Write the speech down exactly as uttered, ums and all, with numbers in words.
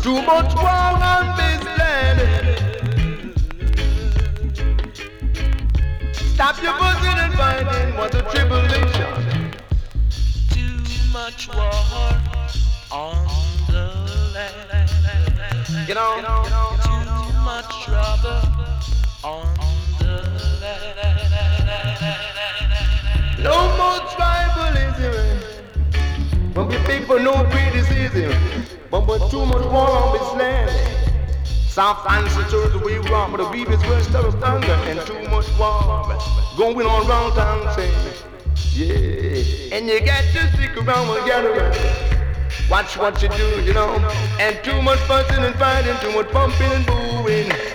Too much war on this land. Stop your buzzing and fighting. What a tribulation. Too much war on the land. You know, you know, you know, too much trouble on the land. No more tribalism. But the people know criticism. But with too much war on this land. South answer to the way wrong, but the beef is worse than thunder and too much war going on round town saying, yeah. And you got to stick around and get around. Watch what you do, you know. And too much fussing and fighting, too much pumping and booing.